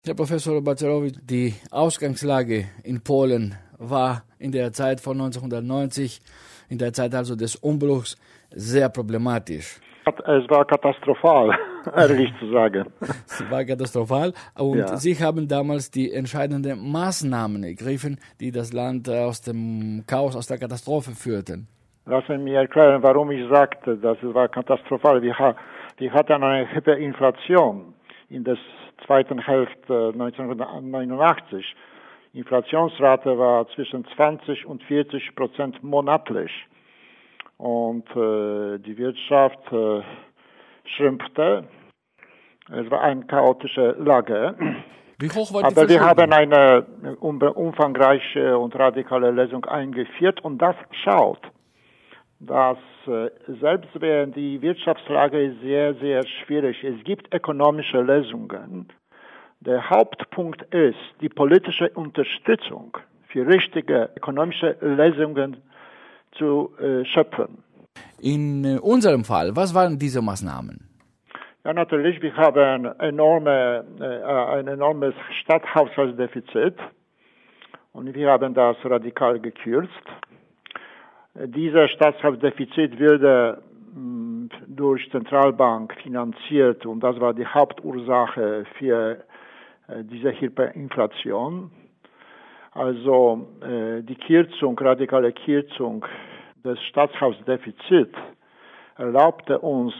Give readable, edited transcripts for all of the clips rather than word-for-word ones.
Herr Professor Balcerowicz, die Ausgangslage in Polen war in der Zeit von 1990, in der Zeit also des Umbruchs, sehr problematisch. Es war katastrophal, ehrlich zu sagen. Es war katastrophal und Ja. Sie haben damals die entscheidenden Maßnahmen ergriffen, die das Land aus dem Chaos, aus der Katastrophe führten. Lassen Sie mich erklären, warum ich sagte, dass es war katastrophal. Wir hatten eine Hyperinflation in der zweiten Hälfte 1989. Die Inflationsrate war zwischen 20 und 40% monatlich. Und die Wirtschaft schrumpfte. Es war eine chaotische Lage. Wie hoch war die Aber wir Verschuldung? haben eine umfangreiche und radikale Lösung eingeführt und das schaut, dass selbst wenn die Wirtschaftslage sehr, sehr schwierig ist, es gibt ökonomische Lösungen. Der Hauptpunkt ist die politische Unterstützung für richtige ökonomische Lösungen zu schöpfen. In unserem Fall, was waren diese Maßnahmen? Ja, natürlich, wir haben ein enormes Staatshaushaltsdefizit und wir haben das radikal gekürzt. Dieser Staatshaushaltsdefizit würde durch Zentralbank finanziert und das war die Hauptursache für diese Hyperinflation. Also die radikale Kürzung des Staatshaushaltsdefizits erlaubte uns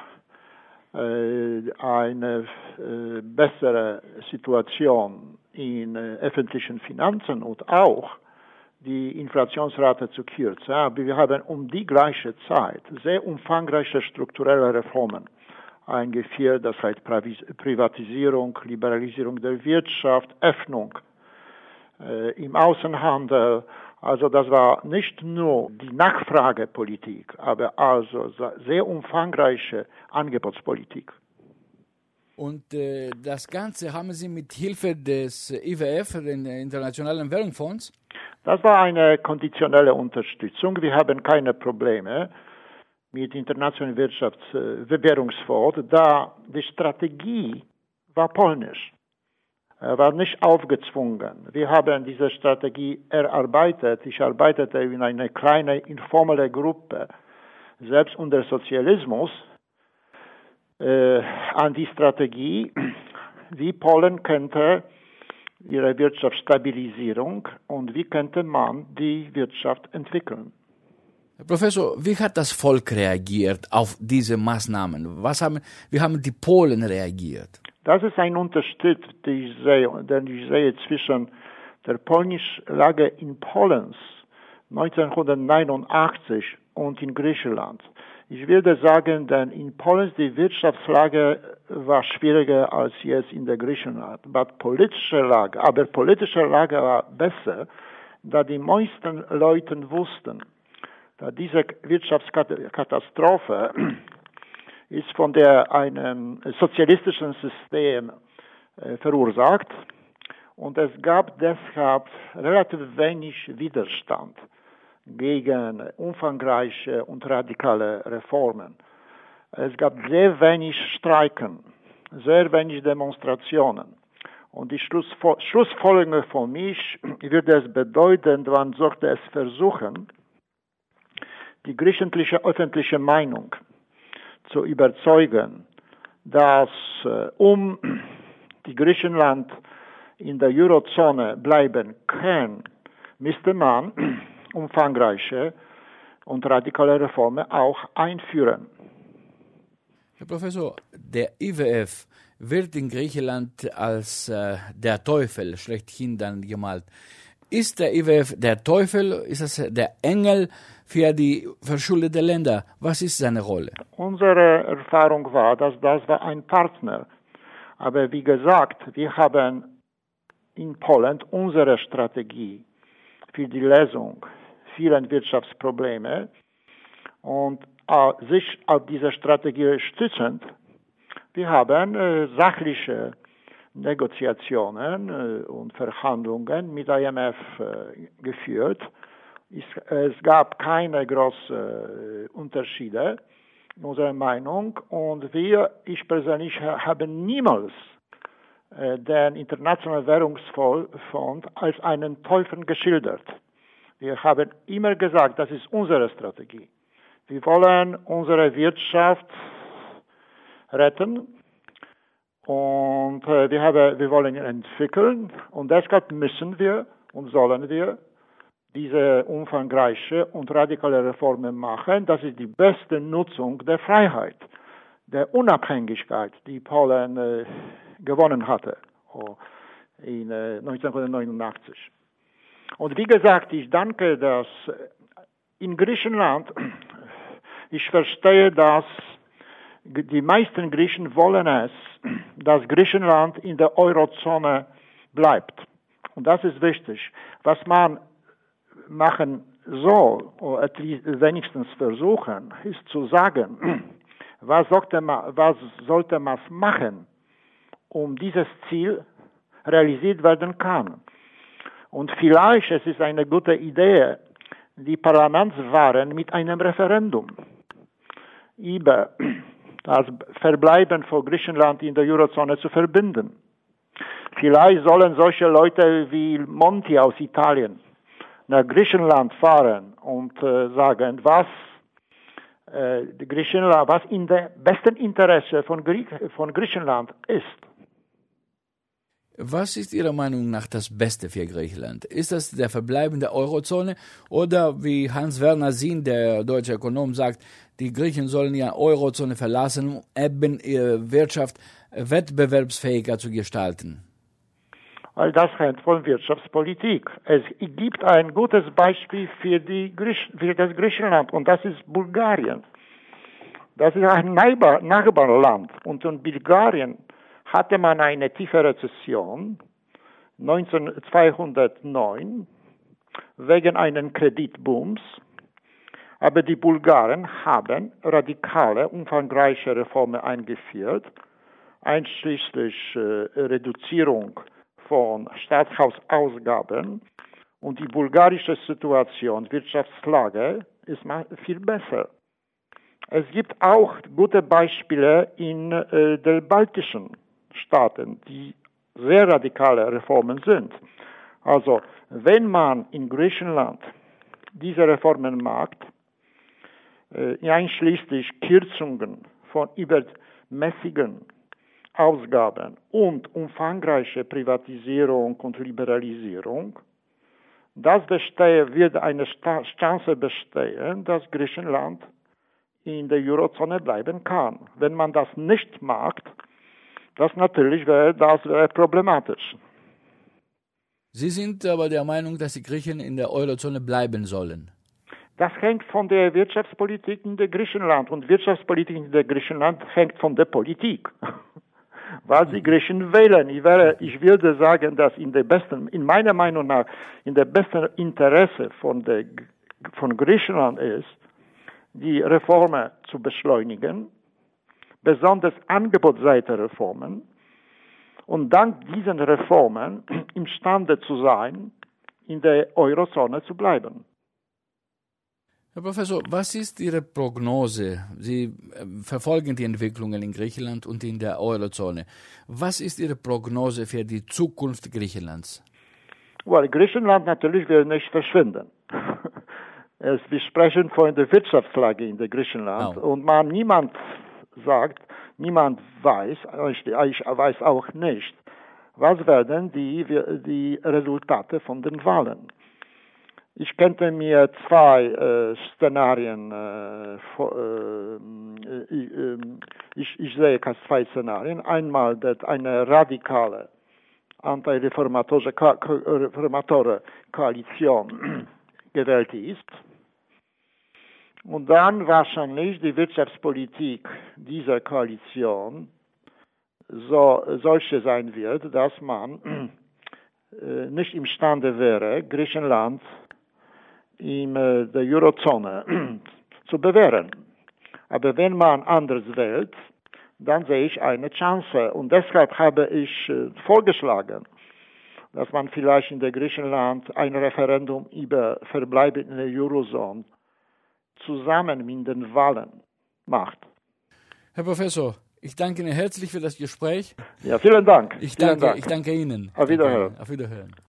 eine bessere Situation in öffentlichen Finanzen und auch die Inflationsrate zu kürzen. Aber wir haben um die gleiche Zeit sehr umfangreiche strukturelle Reformen eingeführt, das heißt Privatisierung, Liberalisierung der Wirtschaft, Öffnung im Außenhandel. Also das war nicht nur die Nachfragepolitik, aber also sehr umfangreiche Angebotspolitik. Und das Ganze haben Sie mit Hilfe des IWF, den Internationalen Währungsfonds? Das war eine konditionelle Unterstützung. Wir haben keine Probleme mit internationalen Währungsfonds, da die Strategie war polnisch. War nicht aufgezwungen. Wir haben diese Strategie erarbeitet. Ich arbeitete in einer kleinen informellen Gruppe, selbst unter Sozialismus, an die Strategie, wie Polen könnte ihre Wirtschaft Stabilisierung und wie könnte man die Wirtschaft entwickeln. Herr Professor, wie hat das Volk reagiert auf diese Maßnahmen? Wie haben die Polen reagiert? Das ist ein Unterschied, den ich sehe zwischen der polnischen Lage in Polens 1989 und in Griechenland. Ich würde sagen, denn in Polen die Wirtschaftslage war schwieriger als jetzt in der Griechenland. Aber politische Lage war besser, da die meisten Leute wussten, dass diese Wirtschaftskatastrophe ist von einem sozialistischen System verursacht und es gab deshalb relativ wenig Widerstand gegen umfangreiche und radikale Reformen. Es gab sehr wenig Streiken, sehr wenig Demonstrationen. Und die Schlussfolgerung von mich würde es bedeuten, man sollte es versuchen, die griechische öffentliche Meinung zu überzeugen, dass die Griechenland in der Eurozone bleiben kann, müsste man umfangreiche und radikale Reformen auch einführen. Herr Professor, der IWF wird in Griechenland als der Teufel schlechthin dann gemalt. Ist der IWF der Teufel? Ist es der Engel für die verschuldeten Länder? Was ist seine Rolle? Unsere Erfahrung war, dass das war ein Partner. Aber wie gesagt, wir haben in Polen unsere Strategie für die Lösung vieler Wirtschaftsprobleme und sich auf diese Strategie stützend, wir haben sachliche Negoziationen und Verhandlungen mit IMF geführt. Es gab keine großen Unterschiede in unserer Meinung und ich persönlich habe niemals den Internationalen Währungsfonds als einen Teufel geschildert. Wir haben immer gesagt, das ist unsere Strategie. Wir wollen unsere Wirtschaft retten und wir wollen ihn entwickeln und deshalb müssen wir und sollen wir diese umfangreiche und radikale Reformen machen. Das ist die beste Nutzung der Freiheit, der Unabhängigkeit, die Polen gewonnen hatte in 1989. Und wie gesagt, ich danke, dass in Griechenland, ich verstehe, dass die meisten Griechen wollen es, dass Griechenland in der Eurozone bleibt. Und das ist wichtig. Was man machen soll, oder wenigstens versuchen, ist zu sagen, was sollte man machen, um dieses Ziel realisiert werden kann. Und vielleicht es ist eine gute Idee, die Parlamentswahlen mit einem Referendum über das Verbleiben von Griechenland in der Eurozone zu verbinden. Vielleicht sollen solche Leute wie Monti aus Italien nach Griechenland fahren und sagen, was in der besten Interesse von Griechenland ist. Was ist Ihrer Meinung nach das Beste für Griechenland? Ist das der Verbleib in der Eurozone oder wie Hans-Werner Sinn, der deutsche Ökonom, sagt, die Griechen sollen die Eurozone verlassen, um eben ihre Wirtschaft wettbewerbsfähiger zu gestalten? Weil das hängt von Wirtschaftspolitik. Es gibt ein gutes Beispiel für das Griechenland und das ist Bulgarien. Das ist ein Nachbarland und in Bulgarien hatte man eine tiefe Rezession 1909 wegen eines Kreditbooms. Aber die Bulgaren haben radikale, umfangreiche Reformen eingeführt, einschließlich Reduzierung von Staatshaushaltsausgaben. Und die bulgarische Situation, Wirtschaftslage ist viel besser. Es gibt auch gute Beispiele in den baltischen Staaten, die sehr radikale Reformen sind. Also, wenn man in Griechenland diese Reformen macht, einschließlich Kürzungen von übermäßigen Ausgaben und umfangreiche Privatisierung und Liberalisierung, wird eine Chance bestehen, dass Griechenland in der Eurozone bleiben kann. Wenn man das nicht macht, das wäre problematisch. Sie sind aber der Meinung, dass die Griechen in der Eurozone bleiben sollen. Das hängt von der Wirtschaftspolitik in der Griechenland und Wirtschaftspolitik in der Griechenland hängt von der Politik. Was die Griechen wählen. Ich würde sagen, dass in meiner Meinung nach, in der besten Interesse von Griechenland ist, die Reformen zu beschleunigen, besonders Angebotsseite-Reformen, und dank diesen Reformen imstande zu sein, in der Eurozone zu bleiben. Herr Professor, was ist Ihre Prognose? Sie verfolgen die Entwicklungen in Griechenland und in der Eurozone. Was ist Ihre Prognose für die Zukunft Griechenlands? Well, Griechenland natürlich wird nicht verschwinden. Wir sprechen von der Wirtschaftslage in der Griechenland und niemand weiß, ich weiß auch nicht, was werden die Resultate von den Wahlen. Ich könnte mir zwei Szenarien, ich sehe zwei Szenarien. Einmal, dass eine radikale Anti-Reformatoren-Koalition gewählt ist. Und dann wahrscheinlich die Wirtschaftspolitik dieser Koalition solche sein wird, dass man nicht imstande wäre, Griechenland in der Eurozone zu bewähren. Aber wenn man anders wählt, dann sehe ich eine Chance. Und deshalb habe ich vorgeschlagen, dass man vielleicht in der Griechenland ein Referendum über Verbleib in der Eurozone zusammen mit den Wahlen macht. Herr Professor, Ich danke Ihnen herzlich für das Gespräch. Ja, vielen Dank. Ich Vielen danke, Dank. ich danke Ihnen. Auf Wiederhören. Auf Wiederhören.